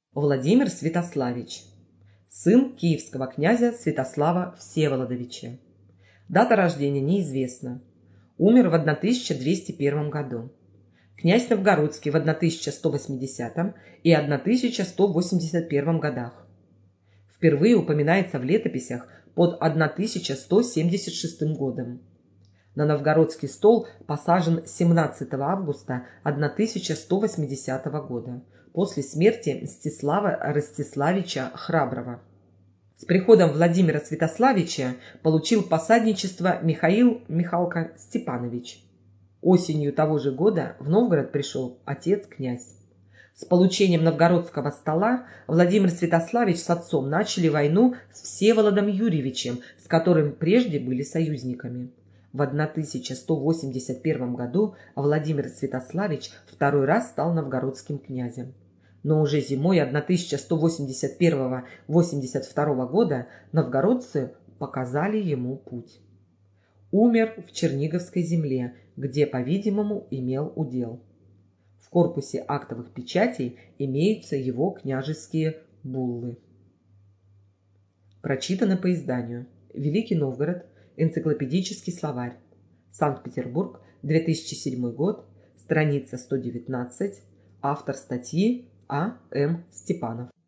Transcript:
Владимир Святославич, сын киевского князя Святослава Всеволодовича. Дата рождения неизвестна. Умер в 1201 году. Князь Новгородский в 1180 и 1181 годах. Впервые упоминается в летописях под 1176 годом. На новгородский стол посажен 17 августа 1180 года, после смерти Мстислава Ростиславича Храброго. С приходом Владимира Святославича получил посадничество Михаил Михалка Степанович. Осенью того же года в Новгород пришел отец-князь. С получением новгородского стола Владимир Святославич с отцом начали войну с Всеволодом Юрьевичем, с которым прежде были союзниками. В 1181 году Владимир Святославич второй раз стал новгородским князем. Но уже зимой 1181-82 года новгородцы показали ему путь. Умер в Черниговской земле, где, по-видимому, имел удел. В корпусе актовых печатей имеются его княжеские буллы. Прочитано по изданию. Великий Новгород. Энциклопедический словарь. Санкт-Петербург. 2007 год. Страница 119. Автор статьи А. М. Степанов.